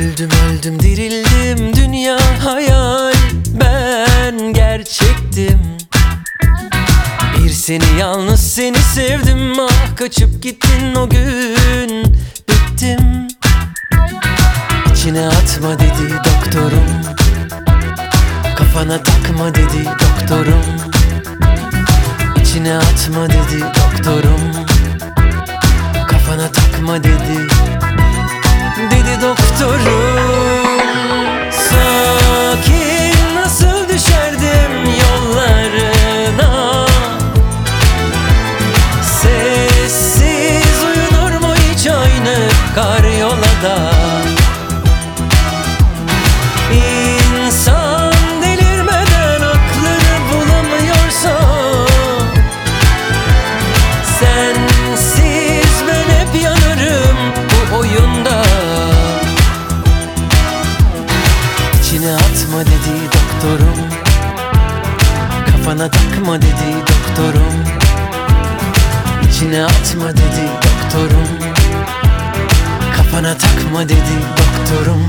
Öldüm öldüm dirildim, dünya hayal, ben gerçektim. Bir seni, yalnız seni sevdim, ah kaçıp gittin o gün, bittim. İçine atma dedi doktorum, kafana takma dedi doktorum. İçine atma dedi doktorum, kafana takma dedi. Dedi doktorum, sakin nasıl düşerdim yollarına. Sessiz uyunur mu hiç aynı karyolada. İnsan delirmeden aklını bulamıyorsa, sensiz ben hep yanarım bu oyunda. İçine atma dedi doktorum, kafana takma dedi doktorum. İçine atma dedi doktorum, kafana takma dedi doktorum.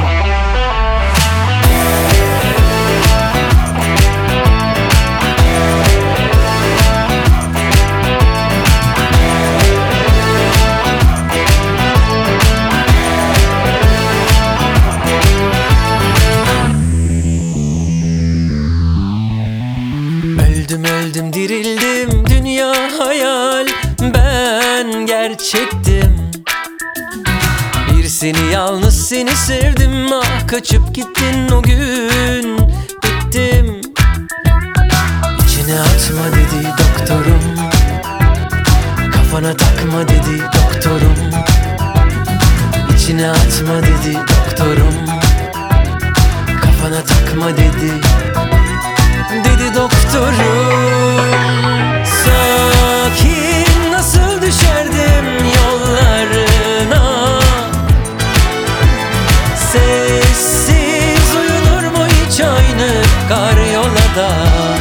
Öldüm öldüm dirildim, dünya hayal, ben gerçektim. Bir seni, yalnız seni sevdim, ah kaçıp gittin o gün, bittim. İçine atma dedi doktorum, kafana takma dedi doktorum. İçine atma dedi doktorum, kafana takma dedi. Dedi doktorum, sakin nasıl düşerdim yollarına. Sessiz uyunur mu hiç aynı karyolada.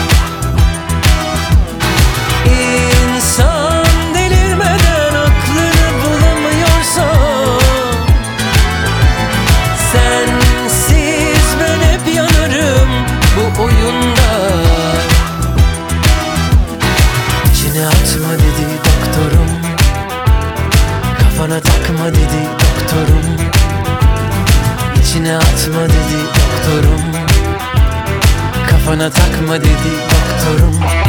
İnsan delirmeden aklını bulamıyorsa, sensiz ben hep yanarım bu oyunda. İçine atma dedi doktorum, kafana takma dedi doktorum. İçine atma dedi doktorum, kafana takma dedi doktorum.